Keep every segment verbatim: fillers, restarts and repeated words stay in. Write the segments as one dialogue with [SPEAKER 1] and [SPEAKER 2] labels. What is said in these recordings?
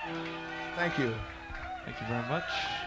[SPEAKER 1] Thank you.
[SPEAKER 2] Thank you very much.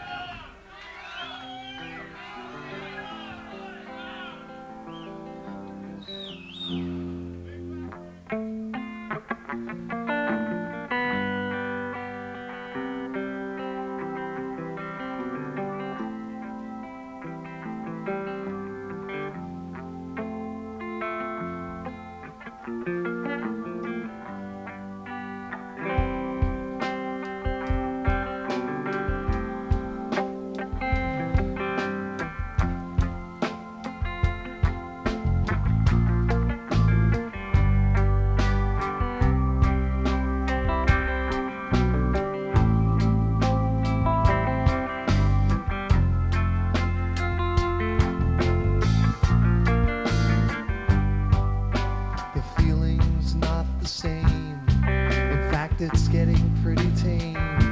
[SPEAKER 3] The feeling's not the same. In fact, it's getting pretty tame.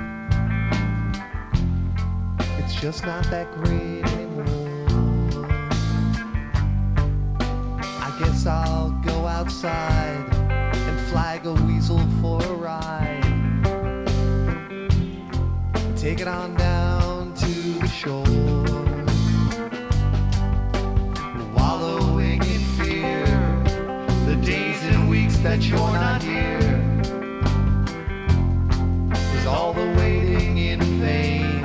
[SPEAKER 3] It's just not that great anymore. I guess I'll go outside and flag a weasel for a ride. Take it on down to the shore. Wallowing in fear the days and weeks that you're not here is all the waiting in vain.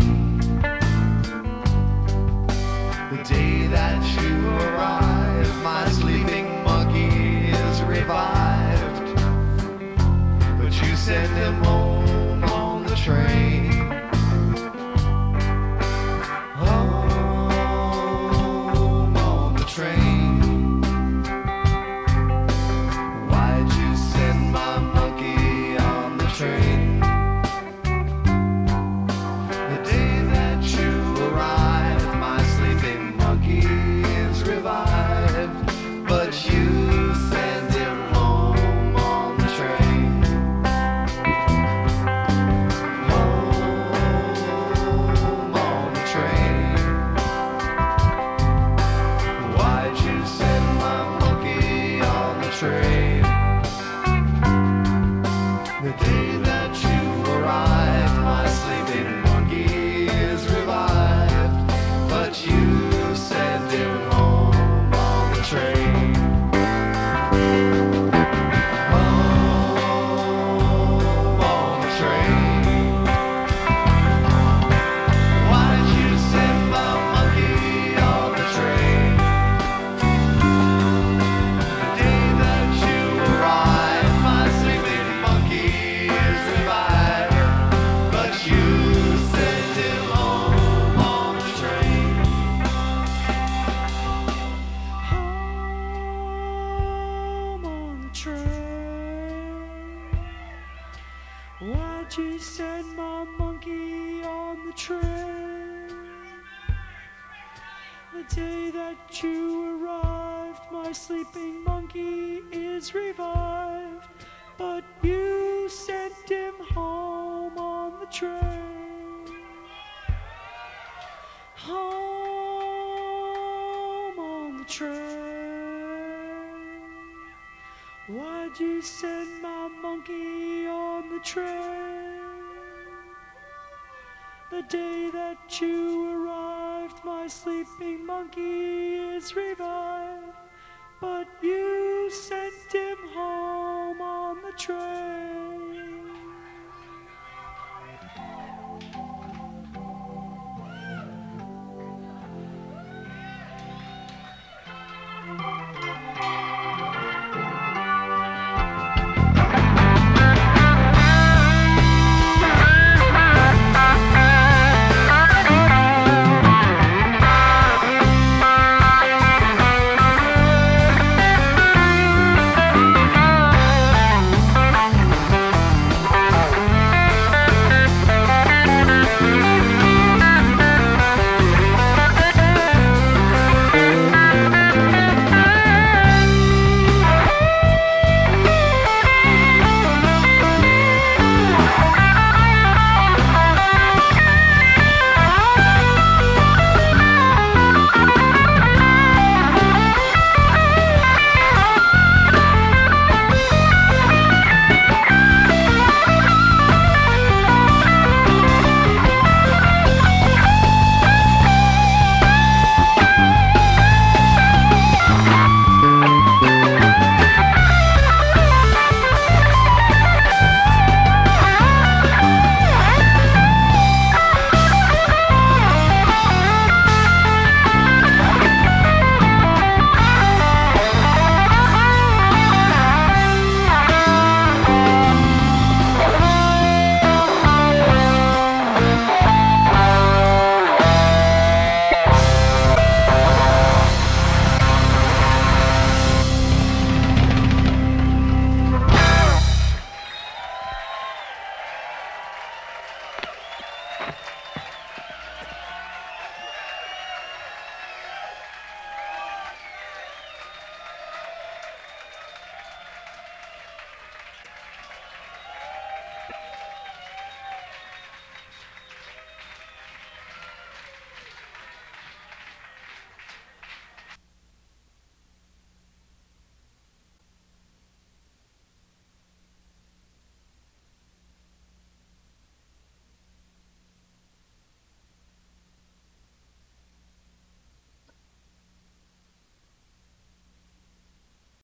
[SPEAKER 3] The day that you arrive, my sleeping monkey is revived, but you send him home on the train. Home on the train. Why'd you send my monkey on the train? The day that you arrived, my sleeping monkey is revived, but you send him home on the train. Home on the train. Why'd you send my monkey on the train? The day that you arrived, my sleeping monkey is revived, but you sent him home on the train. Home on the train. Why'd you send my monkey on the train? The day that you arrived, my sleeping monkey is revived, but you sent him home on the train. Home on the train. Why'd you send my monkey on the train? The day that you arrived, my sleeping monkey is revived, but you sent him home on the train. Home on the train. Why'd you send my monkey on the train? The day that you arrived, my sleeping monkey is revived, but you sent him home on the train.